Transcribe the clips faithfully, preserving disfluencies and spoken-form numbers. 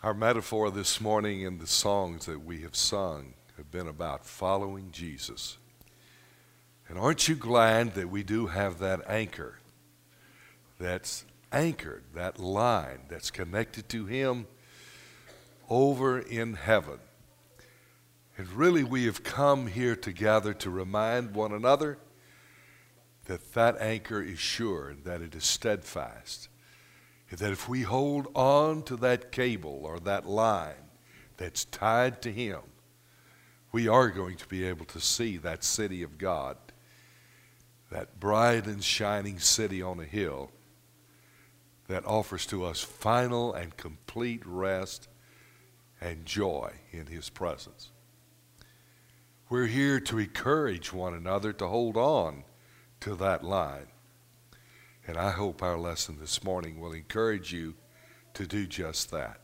Our metaphor this morning in the songs that we have sung have been about following Jesus. And aren't you glad that we do have that anchor that's anchored, that line that's connected to Him over in heaven? And really we have come here together to remind one another that that anchor is sure and that it is steadfast. And that if we hold on to that cable or that line that's tied to Him, we are going to be able to see that city of God, that bright and shining city on a hill that offers to us final and complete rest and joy in His presence. We're here to encourage one another to hold on to that line. And I hope our lesson this morning will encourage you to do just that.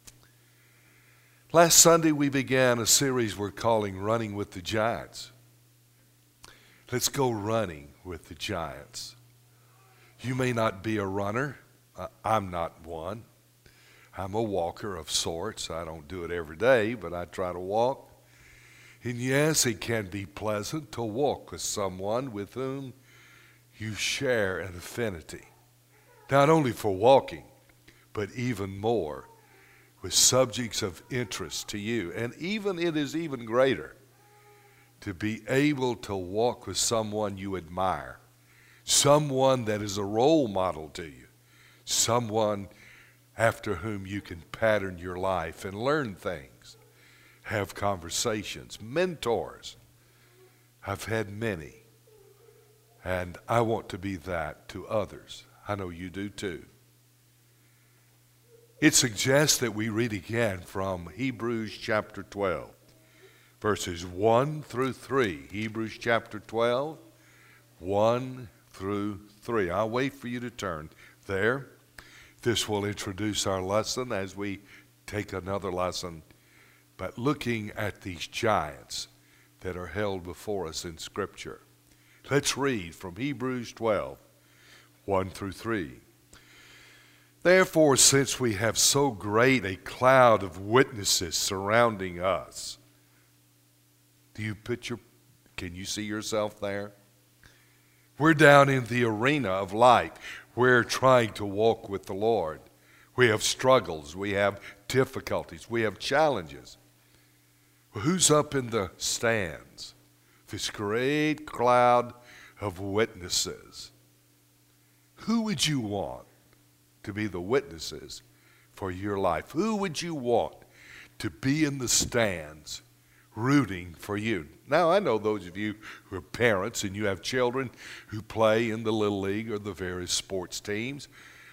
Last Sunday we began a series we're calling Running with the Giants. Let's go running with the giants. You may not be a runner. Uh, I'm not one. I'm a walker of sorts. I don't do it every day, but I try to walk. And yes, it can be pleasant to walk with someone with whom you share an affinity, not only for walking, but even more with subjects of interest to you. And even it is even greater to be able to walk with someone you admire, someone that is a role model to you, someone after whom you can pattern your life and learn things, have conversations, mentors. I've had many. And I want to be that to others. I know you do too. It suggests that we read again from Hebrews chapter twelve, verses one through three. Hebrews chapter twelve, one through three. I'll wait for you to turn there. This will introduce our lesson as we take another lesson, but looking at these giants that are held before us in Scripture. Let's read from Hebrews twelve, one through three. Therefore, since we have so great a cloud of witnesses surrounding us, do you picture, can you see yourself there? We're down in the arena of life. We're trying to walk with the Lord. We have struggles. We have difficulties. We have challenges. Well, who's up in the stands? This great cloud of witnesses. Who would you want to be the witnesses for your life? Who would you want to be in the stands rooting for you? Now, I know those of you who are parents and you have children who play in the Little League or the various sports teams.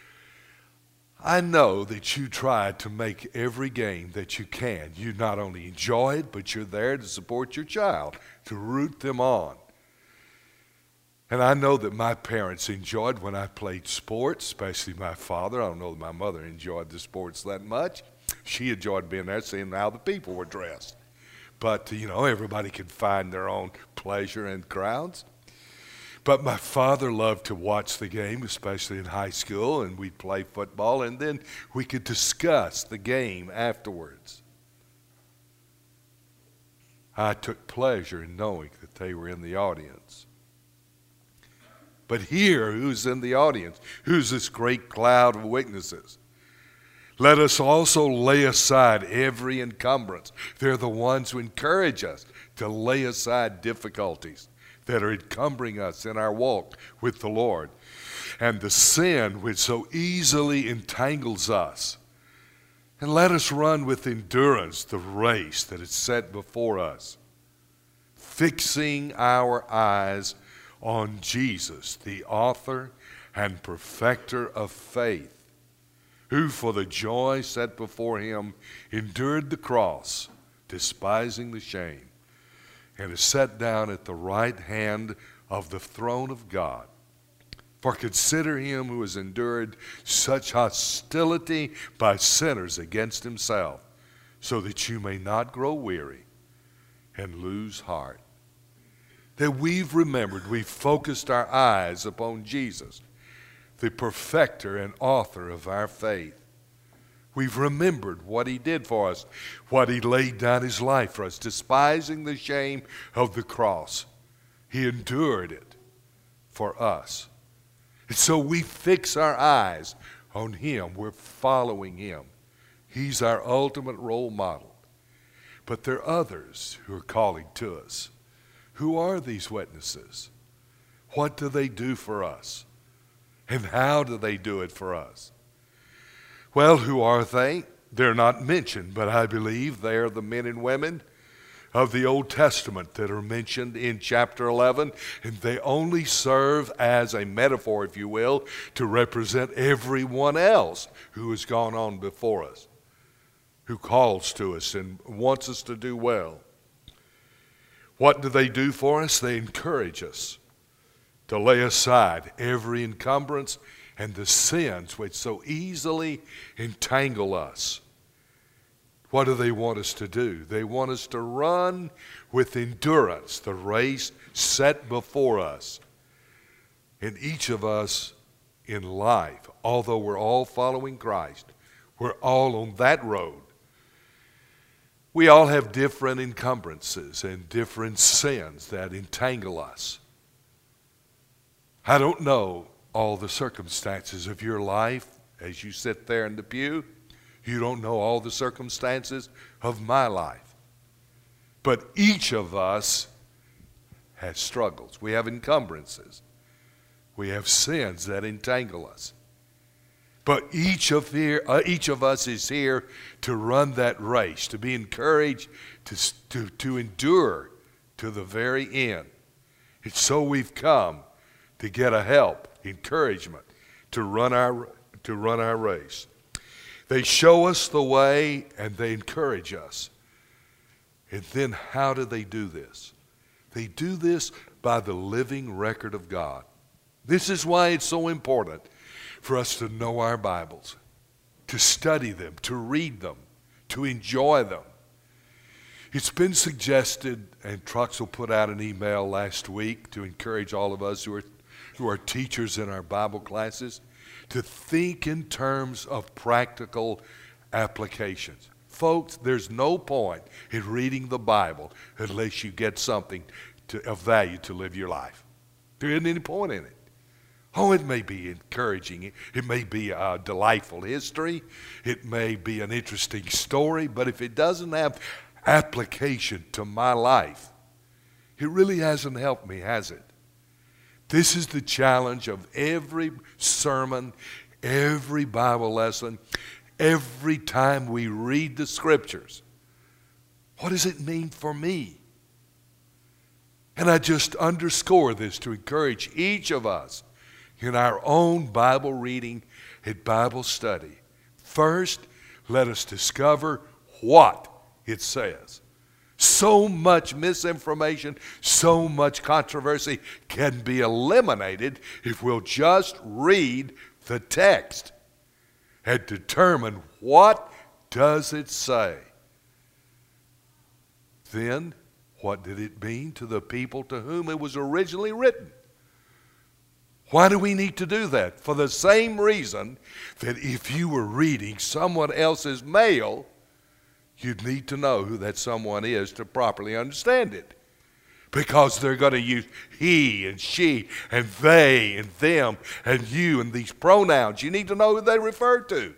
I know that you try to make every game that you can. You not only enjoy it, but you're there to support your child, to root them on. And I know that my parents enjoyed when I played sports, especially my father. I don't know that my mother enjoyed the sports that much. She enjoyed being there, seeing how the people were dressed. But, you know, everybody can find their own pleasure in crowds. But my father loved to watch the game, especially in high school, and we'd play football, and then we could discuss the game afterwards. I took pleasure in knowing that they were in the audience. But here, who's in the audience? Who's this great cloud of witnesses? Let us also lay aside every encumbrance. They're the ones who encourage us to lay aside difficulties that are encumbering us in our walk with the Lord, and the sin which so easily entangles us. And let us run with endurance the race that is set before us, fixing our eyes on Jesus, the author and perfecter of faith, who for the joy set before him endured the cross, despising the shame, and is set down at the right hand of the throne of God. For consider him who has endured such hostility by sinners against himself, so that you may not grow weary and lose heart. That we've remembered, we've focused our eyes upon Jesus, the perfecter and author of our faith. We've remembered what he did for us, what he laid down his life for us, despising the shame of the cross. He endured it for us. And so we fix our eyes on him. We're following him. He's our ultimate role model. But there are others who are calling to us. Who are these witnesses? What do they do for us? And how do they do it for us? Well, who are they? They're not mentioned, but I believe they are the men and women of the Old Testament that are mentioned in chapter eleven, and they only serve as a metaphor, if you will, to represent everyone else who has gone on before us, who calls to us and wants us to do well. What do they do for us? They encourage us to lay aside every encumbrance and the sins which so easily entangle us. What do they want us to do? They want us to run with endurance the race set before us. And each of us in life, although we're all following Christ, we're all on that road. We all have different encumbrances and different sins that entangle us. I don't know all the circumstances of your life as you sit there in the pew. You don't know all the circumstances of my life. But each of us has struggles. We have encumbrances. We have sins that entangle us. But each of, here, uh, each of us is here to run that race, to be encouraged, to, to, to endure to the very end. And so we've come to get a help, encouragement, to run our, to run our race. They show us the way and they encourage us. And then how do they do this? They do this by the living record of God. This is why it's so important for us to know our Bibles, to study them, to read them, to enjoy them. It's been suggested, and Truxell put out an email last week to encourage all of us who are, who are teachers in our Bible classes, to think in terms of practical applications. Folks, there's no point in reading the Bible unless you get something to, of value to live your life. There isn't any point in it. Oh, it may be encouraging. It may be a delightful history. It may be an interesting story. But if it doesn't have application to my life, it really hasn't helped me, has it? This is the challenge of every sermon, every Bible lesson, every time we read the Scriptures. What does it mean for me? And I just underscore this to encourage each of us in our own Bible reading and Bible study. First, let us discover what it says. So much misinformation, so much controversy can be eliminated if we'll just read the text and determine what does it say. Then, what did it mean to the people to whom it was originally written? Why do we need to do that? For the same reason that if you were reading someone else's mail, you'd need to know who that someone is to properly understand it. Because they're going to use he and she and they and them and you and these pronouns. You need to know who they refer to.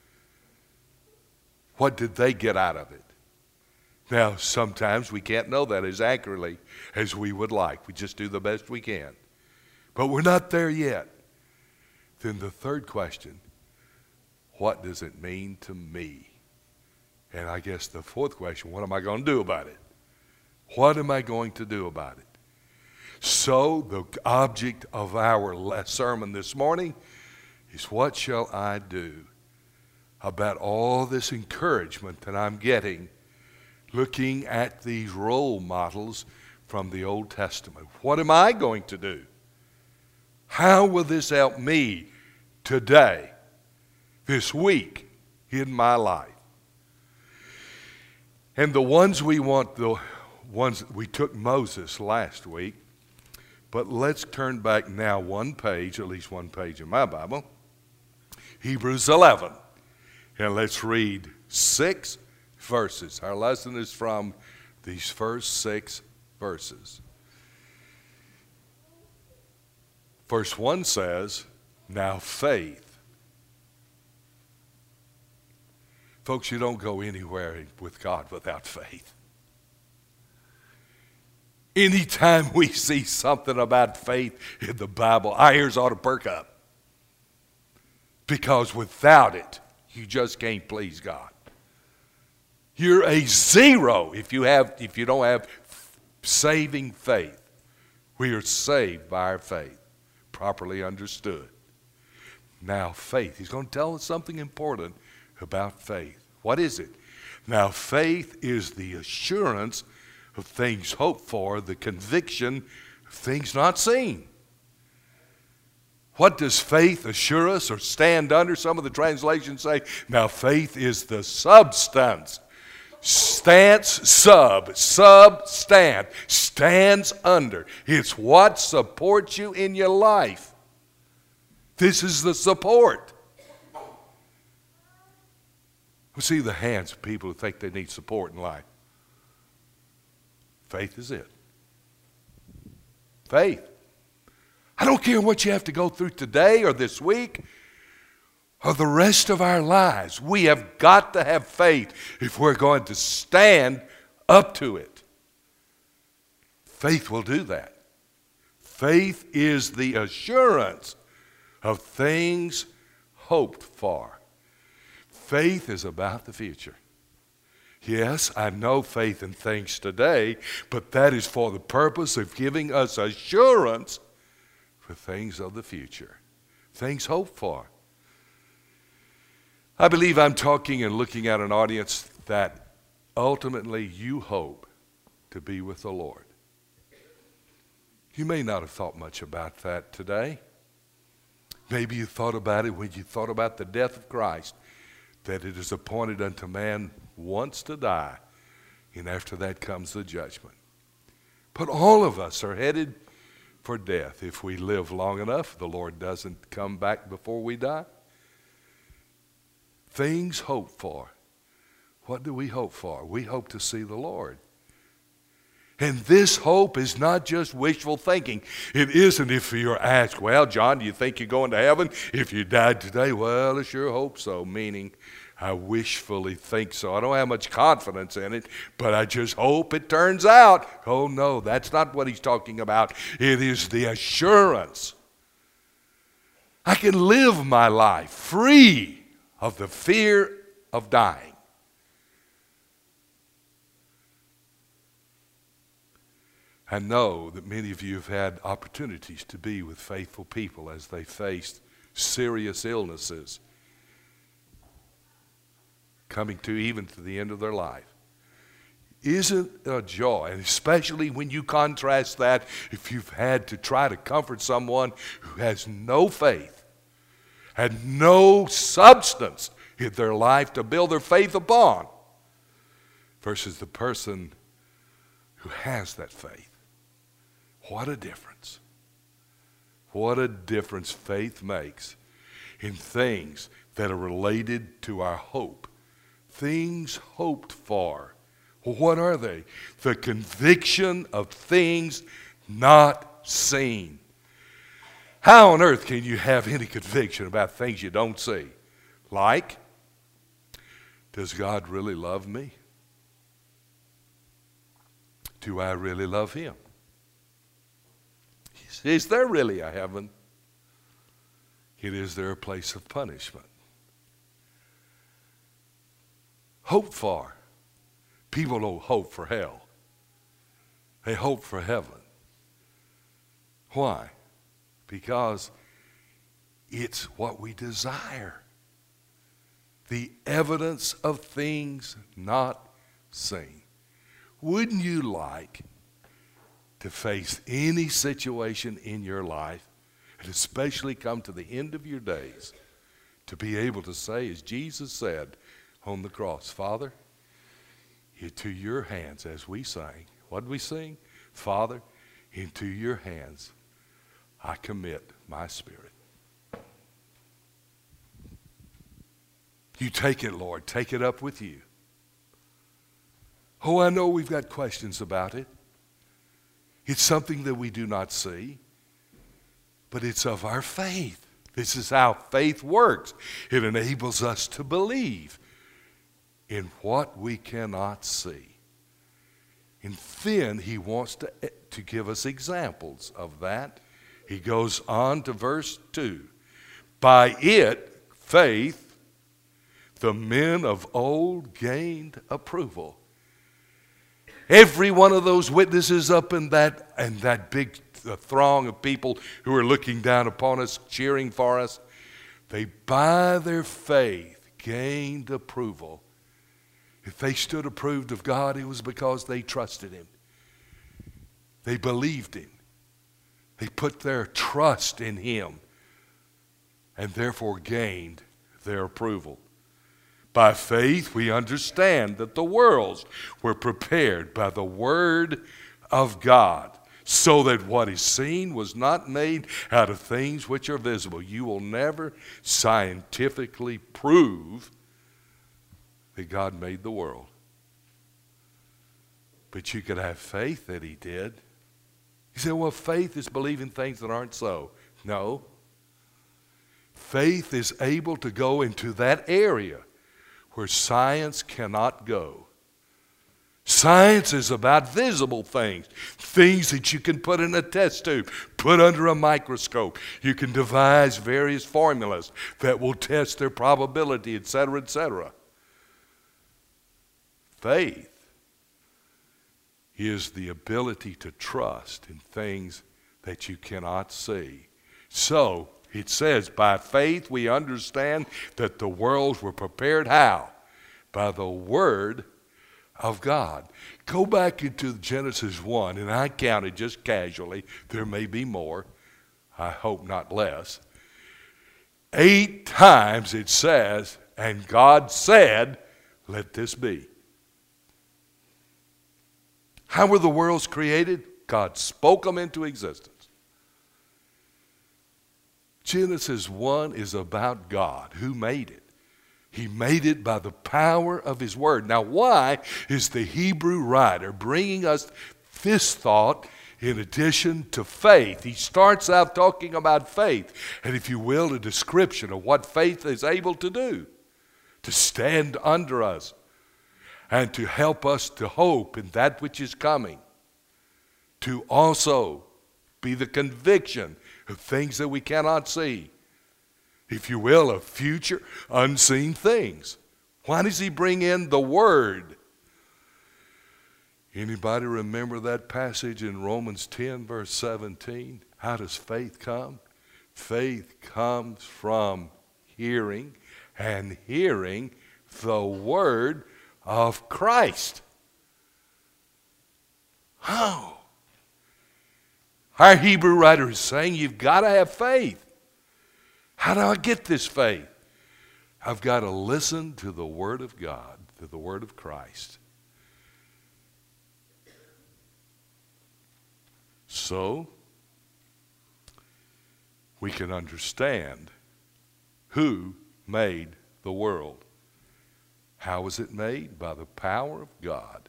What did they get out of it? Now, sometimes we can't know that as accurately as we would like. We just do the best we can. But we're not there yet. Then the third question, what does it mean to me? And I guess the fourth question, what am I going to do about it? What am I going to do about it? So the object of our sermon this morning is, what shall I do about all this encouragement that I'm getting looking at these role models from the Old Testament? What am I going to do? How will this help me today, this week, in my life? And the ones we want, the ones we took Moses last week, but let's turn back now one page, at least one page in my Bible, Hebrews eleven. And let's read six verses. Our lesson is from these first six verses. Verse one says, now faith. Folks, you don't go anywhere with God without faith. Anytime we see something about faith in the Bible, our ears ought to perk up. Because without it, you just can't please God. You're a zero if you have if you don't have saving faith. We are saved by our faith, properly understood. Now faith. He's going to tell us something important about faith. What is it? Now faith is the assurance of things hoped for, the conviction of things not seen. What does faith assure us or stand under? Some of the translations say, now faith is the substance. Stance, sub, sub, stand. Stands under. It's what supports you in your life. This is the support. We see the hands of people who think they need support in life. Faith is it. Faith. I don't care what you have to go through today or this week or the rest of our lives. We have got to have faith if we're going to stand up to it. Faith will do that. Faith is the assurance of things hoped for. Faith is about the future. Yes, I know faith in things today, but that is for the purpose of giving us assurance for things of the future, things hoped for. I believe I'm talking and looking at an audience that ultimately you hope to be with the Lord. You may not have thought much about that today. Maybe you thought about it when you thought about the death of Christ, that it is appointed unto man once to die, and after that comes the judgment. But all of us are headed for death. If we live long enough, the Lord doesn't come back before we die. Things hoped for. What do we hope for? We hope to see the Lord. And this hope is not just wishful thinking. It isn't if you're asked, well, John, do you think you're going to heaven if you died today? Well, I sure hope so, meaning I wishfully think so. I don't have much confidence in it, but I just hope it turns out. Oh, no, that's not what he's talking about. It is the assurance. I can live my life free of the fear of dying. I know that many of you have had opportunities to be with faithful people as they faced serious illnesses, coming to even to the end of their life. Isn't a joy, and especially when you contrast that if you've had to try to comfort someone who has no faith, had no substance in their life to build their faith upon, versus the person who has that faith. What a difference. What a difference faith makes in things that are related to our hope. Things hoped for. Well, what are they? The conviction of things not seen. How on earth can you have any conviction about things you don't see? Like, does God really love me? Do I really love him? Is there really a heaven? Is there a place of punishment? Hope for. People don't hope for hell. They hope for heaven. Why? Because it's what we desire. The evidence of things not seen. Wouldn't you like to face any situation in your life, and especially come to the end of your days, to be able to say, as Jesus said on the cross, Father, into your hands, as we sang. What did we sing? Father, into your hands I commit my spirit. You take it, Lord. Take it up with you. Oh, I know we've got questions about it. It's something that we do not see, but it's of our faith. This is how faith works. It enables us to believe in what we cannot see. And then he wants to, to give us examples of that. He goes on to verse two. By it, faith, the men of old gained approval. Every one of those witnesses up in that and that big throng of people who are looking down upon us, cheering for us, they by their faith gained approval. If they stood approved of God, it was because they trusted him. They believed him. They put their trust in him and therefore gained their approval. By faith, we understand that the worlds were prepared by the word of God, so that what is seen was not made out of things which are visible. You will never scientifically prove that God made the world. But you could have faith that he did. You say, well, faith is believing things that aren't so. No. Faith is able to go into that area where science cannot go. Science is about visible things, things that you can put in a test tube, put under a microscope. You can devise various formulas that will test their probability, et cetera, et cetera. Faith is the ability to trust in things that you cannot see. So, it says, by faith we understand that the worlds were prepared how? By the word of God. Go back into Genesis one, and I counted just casually. There may be more. I hope not less. Eight times it says, and God said, let this be. How were the worlds created? God spoke them into existence. Genesis one is about God, who made it. He made it by the power of his word. Now, why is the Hebrew writer bringing us this thought in addition to faith? He starts out talking about faith, and if you will, a description of what faith is able to do, to stand under us and to help us to hope in that which is coming, to also be the conviction of things that we cannot see, if you will, of future unseen things. Why does he bring in the word? Anybody remember that passage in Romans ten, verse seventeen? How does faith come? Faith comes from hearing, and hearing the word of Christ. How? Our Hebrew writer is saying you've got to have faith. How do I get this faith? I've got to listen to the word of God, to the word of Christ. So, we can understand who made the world. How was it made? By the power of God.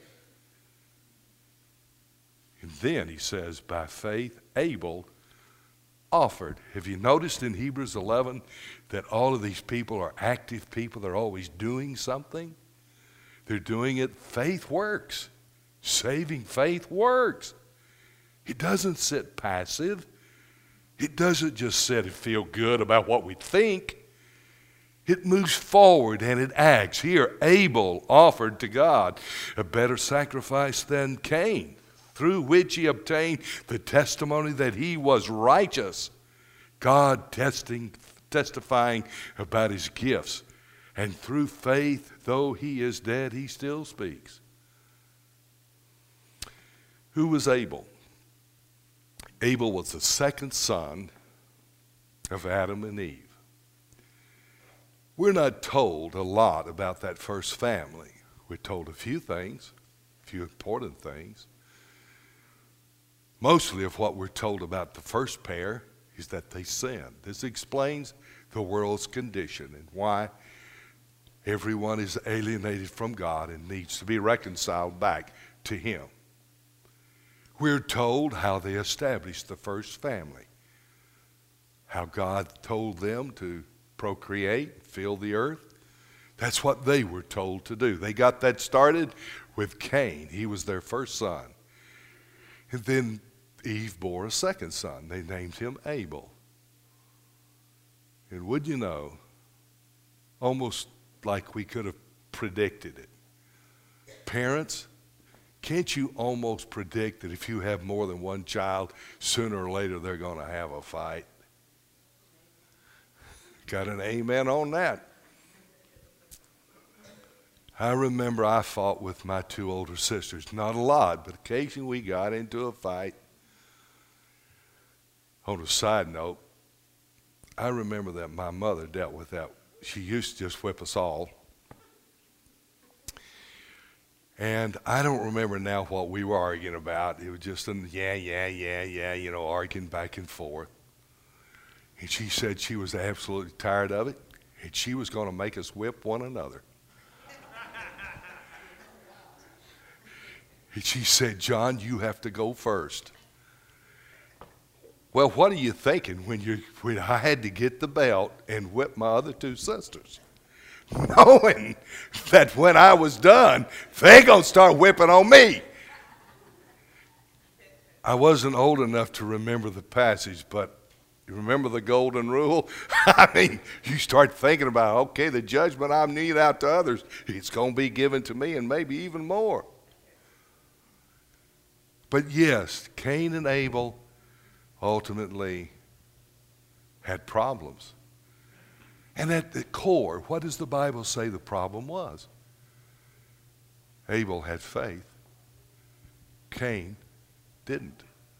And then he says, by faith, Abel offered. Have you noticed in Hebrews eleven that all of these people are active people? They're always doing something. They're doing it. Faith works. Saving faith works. It doesn't sit passive. It doesn't just sit and feel good about what we think. It moves forward and it acts. Here, Abel offered to God a better sacrifice than Cain, through which he obtained the testimony that he was righteous. God testing, testifying about his gifts. And through faith, though he is dead, he still speaks. Who was Abel? Abel was the second son of Adam and Eve. We're not told a lot about that first family. We're told a few things, a few important things. Mostly of what we're told about the first pair is that they sinned. This explains the world's condition and why Everyone is alienated from God and needs to be reconciled back to Him. We're told how they established the first family, how God told them to procreate, fill the earth. That's what they were told to do. They got that started with Cain. He was their first son. And then Eve bore a second son. They named him Abel. And would you know, almost like we could have predicted it. Parents, can't you almost predict that if you have more than one child, sooner or later they're going to have a fight? Got an amen on that. I remember I fought with my two older sisters. Not a lot, but occasionally we got into a fight. On a side note, I remember that my mother dealt with that. She used to just whip us all. And I don't remember now what we were arguing about. It was just a yeah, yeah, yeah, yeah, you know, arguing back and forth. And she said she was absolutely tired of it, and she was going to make us whip one another. And she said, John, you have to go first. Well, what are you thinking when, you, when I had to get the belt and whip my other two sisters? Knowing that when I was done, they're going to start whipping on me. I wasn't old enough to remember the passage, but you remember the golden rule? I mean, you start thinking about, okay, the judgment I mete out to others, it's going to be given to me and maybe even more. But yes, Cain and Abel ultimately had problems. And at the core, what does the Bible say the problem was? Abel had faith. Cain didn't.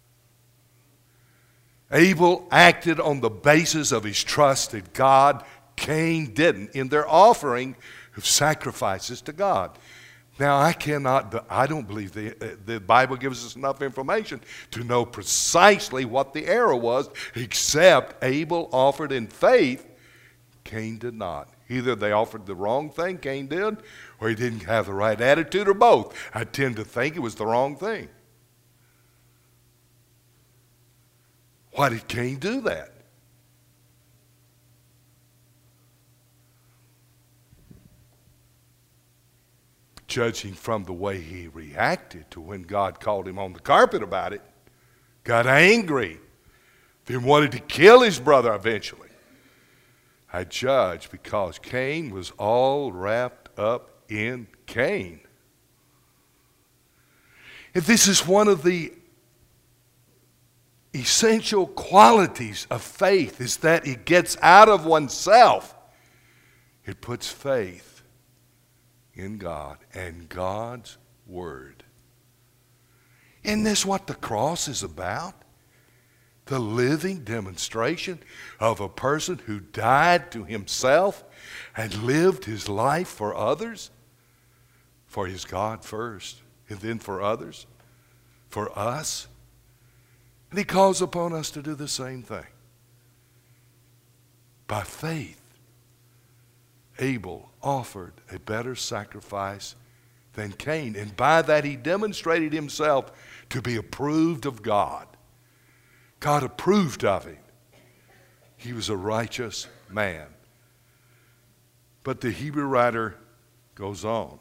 Abel acted on the basis of his trust in God. Cain didn't in their offering of sacrifices to God. Now, I cannot, I don't believe the, the Bible gives us enough information to know precisely what the error was, except Abel offered in faith, Cain did not. Either they offered the wrong thing, Cain did, or he didn't have the right attitude, or both. I tend to think it was the wrong thing. Why did Cain do that? Judging from the way he reacted to when God called him on the carpet about it, got angry, then wanted to kill his brother eventually. I judge because Cain was all wrapped up in Cain. And this is one of the essential qualities of faith, is that it gets out of oneself. It puts faith in God and God's Word. Isn't this what the cross is about? The living demonstration of a person who died to himself and lived his life for others, for his God first, and then for others, for us. And he calls upon us to do the same thing. By faith, Abel offered a better sacrifice than Cain, and by that he demonstrated himself to be approved of God. God approved of him. He was a righteous man. But the Hebrew writer goes on.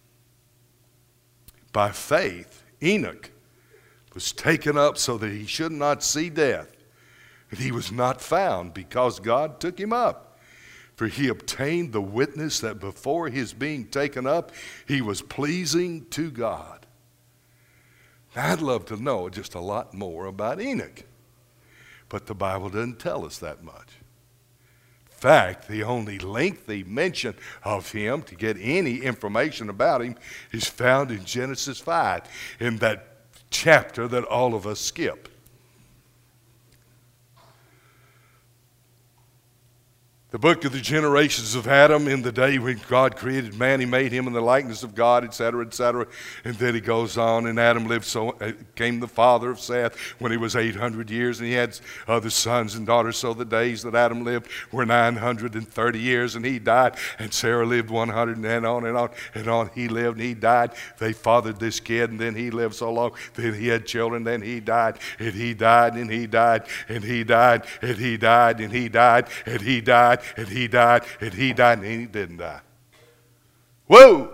By faith, Enoch was taken up so that he should not see death, and he was not found because God took him up. For he obtained the witness that before his being taken up, he was pleasing to God. Now, I'd love to know just a lot more about Enoch, but the Bible doesn't tell us that much. In fact, the only lengthy mention of him to get any information about him is found in Genesis five, in that chapter that all of us skip. The book of the generations of Adam, in the day when God created man, he made him in the likeness of God, et cetera, et cetera. And then he goes on, and Adam lived, so uh, came the father of Seth when he was eight hundred years, and he had other sons and daughters. So the days that Adam lived were nine hundred thirty years, and he died. And Sarah lived one hundred, and on and on and on. He lived, and he died. They fathered this kid, and then he lived so long. Then he had children, then he died, and he died, and he died, and he died, and he died, and he died, and he died. And he died, and he died, and he didn't die. Whoa!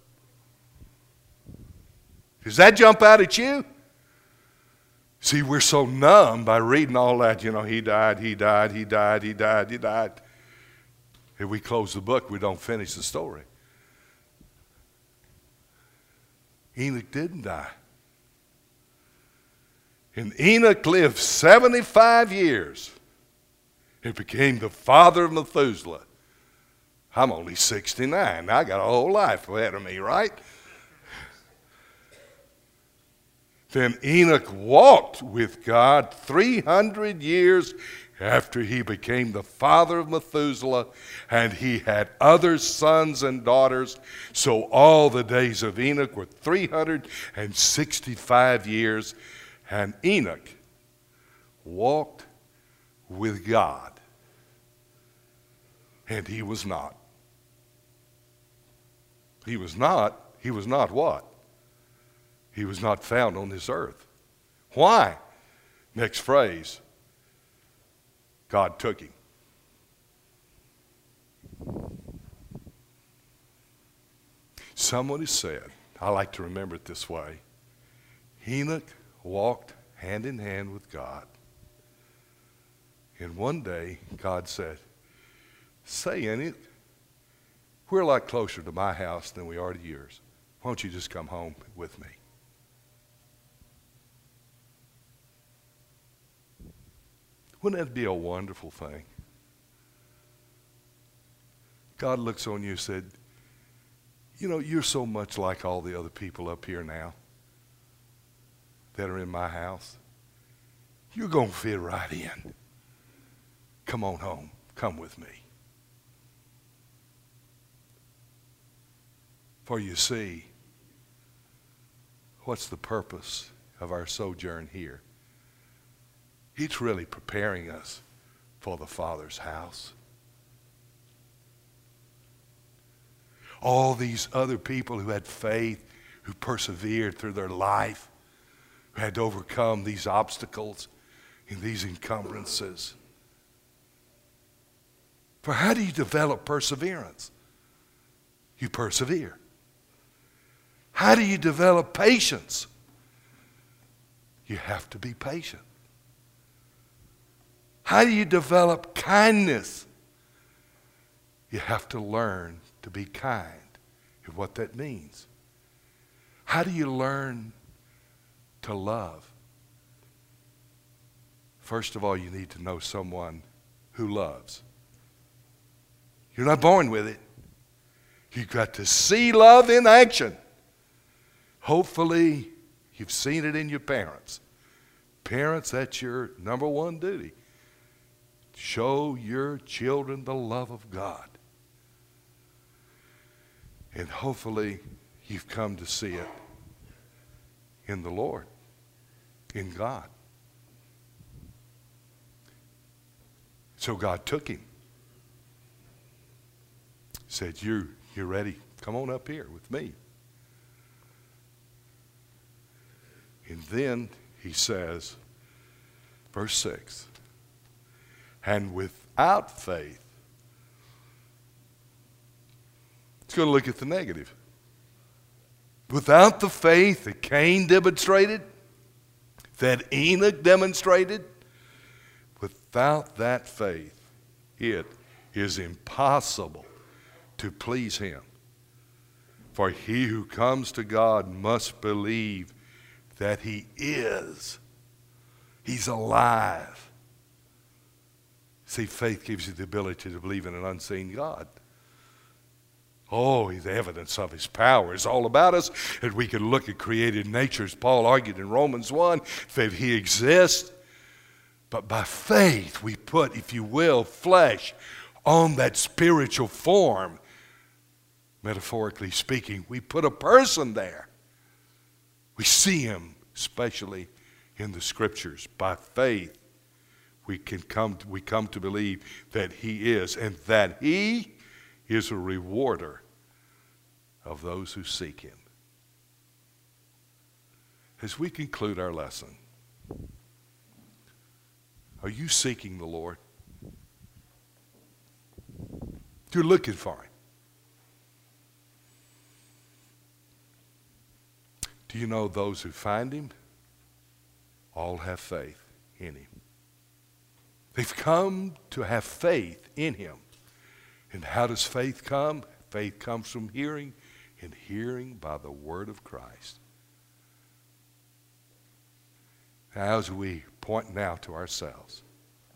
Does that jump out at you? See, we're so numb by reading all that. You know, he died, he died, he died, he died, he died. If we close the book, we don't finish the story. Enoch didn't die. And Enoch lived seventy-five years. He became the father of Methuselah. I'm only sixty-nine. I got a whole life ahead of me, right? Then Enoch walked with God three hundred years after he became the father of Methuselah, and he had other sons and daughters. So all the days of Enoch were three hundred sixty-five years, and Enoch walked with God. And he was not. He was not. He was not what? He was not found on this earth. Why? Next phrase. God took him. Someone has said, I like to remember it this way, Enoch walked hand in hand with God. And one day, God said, say, Enoch, we're a lot closer to my house than we are to yours. Why don't you just come home with me? Wouldn't that be a wonderful thing? God looks on you and said, you know, you're so much like all the other people up here now that are in my house. You're going to fit right in. Come on home. Come with me. For you see, what's the purpose of our sojourn here? He's really preparing us for the Father's house. All these other people who had faith, who persevered through their life, who had to overcome these obstacles and these encumbrances. For how do you develop perseverance? You persevere. How do you develop patience? You have to be patient. How do you develop kindness? You have to learn to be kind, and what that means. How do you learn to love? First of all, you need to know someone who loves. You're not born with it. You've got to see love in action. Hopefully, you've seen it in your parents. Parents, that's your number one duty. Show your children the love of God. And hopefully, you've come to see it in the Lord, in God. So God took him. Said, you, you're ready. Come on up here with me. And then he says, verse six, and without faith, it's going to look at the negative. Without the faith that Cain demonstrated, that Enoch demonstrated, without that faith, it is impossible to please him. For he who comes to God must believe that he is. He's alive. See, faith gives you the ability to believe in an unseen God. Oh, the evidence of his power is all about us. And we can look at created nature, as Paul argued in Romans one, that he exists. But by faith, we put, if you will, flesh on that spiritual form, metaphorically speaking. We put a person there. We see him, especially in the Scriptures. By faith, we can come to, we come to believe that he is, and that he is a rewarder of those who seek him. As we conclude our lesson, are you seeking the Lord? You're looking for him. Do you know those who find him all have faith in him? They've come to have faith in him. And how does faith come? Faith comes from hearing, and hearing by the word of Christ. Now, as we point now to ourselves,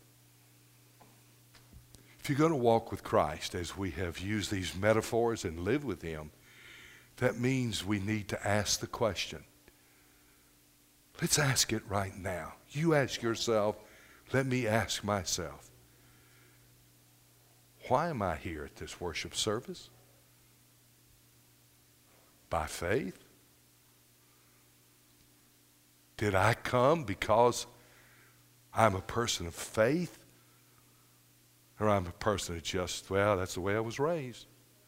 if you're going to walk with Christ, as we have used these metaphors and live with him, that means we need to ask the question. Let's ask it right now. You ask yourself, let me ask myself, why am I here at this worship service? By faith? Did I come because I'm a person of faith? Or I'm a person that just, well, that's the way I was raised.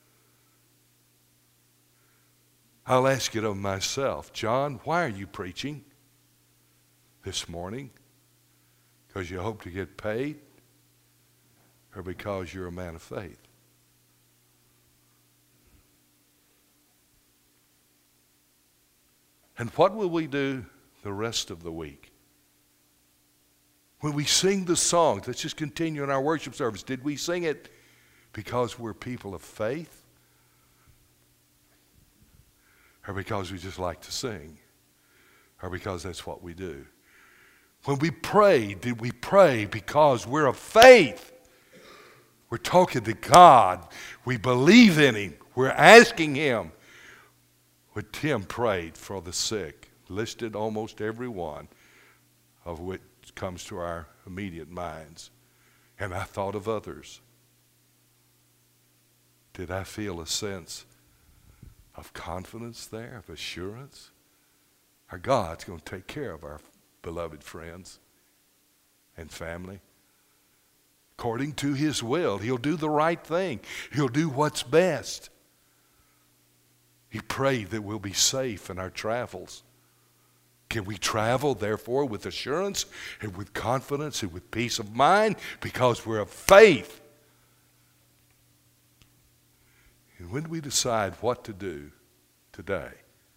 I'll ask it of myself. John, why are you preaching this morning? Because you hope to get paid? Or because you're a man of faith? And what will we do the rest of the week? When we sing the songs, let's just continue in our worship service. Did we sing it because we're people of faith? Or because we just like to sing? Or because that's what we do? When we pray, did we pray because we're of faith? We're talking to God. We believe in him. We're asking him. When Tim prayed for the sick, listed almost every one of which comes to our immediate minds. And I thought of others. Did I feel a sense of confidence there, of assurance? Our God's going to take care of our beloved friends and family. According to his will, he'll do the right thing. He'll do what's best. He prayed that we'll be safe in our travels. Can we travel, therefore, with assurance and with confidence and with peace of mind because we're of faith? And when we decide what to do today,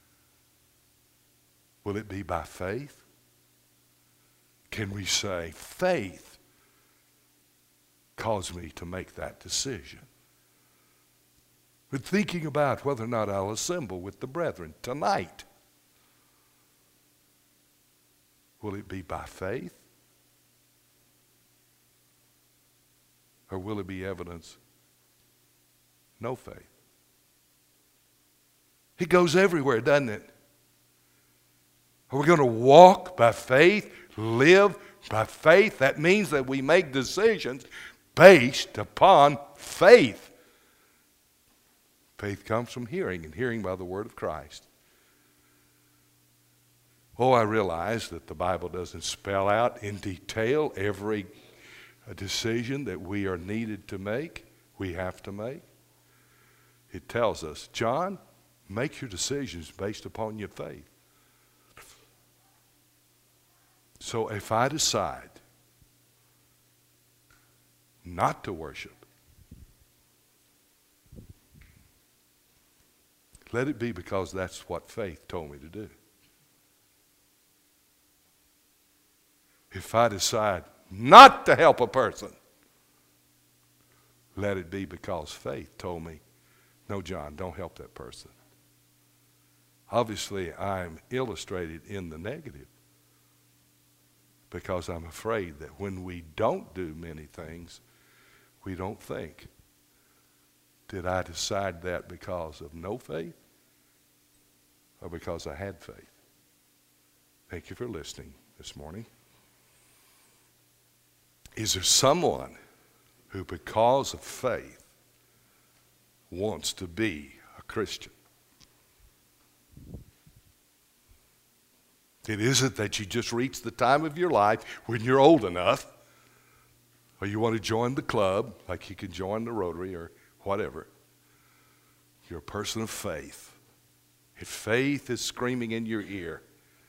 will it be by faith? Can we say, faith caused me to make that decision? But thinking about whether or not I'll assemble with the brethren tonight, will it be by faith? Or will it be evidence? No faith. It goes everywhere, doesn't it? Are we going to walk by faith, live by faith? That means that we make decisions based upon faith. Faith comes from hearing, and hearing by the word of Christ. Oh, I realize that the Bible doesn't spell out in detail every decision that we are needed to make, we have to make. It tells us, John, make your decisions based upon your faith. So if I decide not to worship, let it be because that's what faith told me to do. If I decide not to help a person, let it be because faith told me, no, John, don't help that person. Obviously, I'm illustrated in the negative because I'm afraid that when we don't do many things, we don't think, did I decide that because of no faith or because I had faith? Thank you for listening this morning. Is there someone who, because of faith, wants to be a Christian. It isn't that you just reach the time of your life when you're old enough, or you want to join the club, like you can join the Rotary or whatever. You're a person of faith. If faith is screaming in your ear,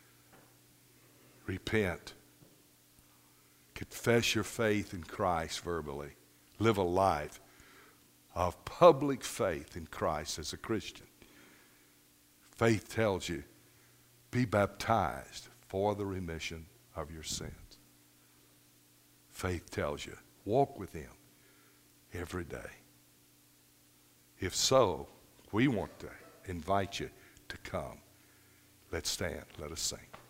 repent. Confess your faith in Christ verbally. Live a life of public faith in Christ as a Christian. Faith tells you, be baptized for the remission of your sins. Faith tells you, walk with him every day. If so, we want to invite you to come. Let's stand. Let us sing.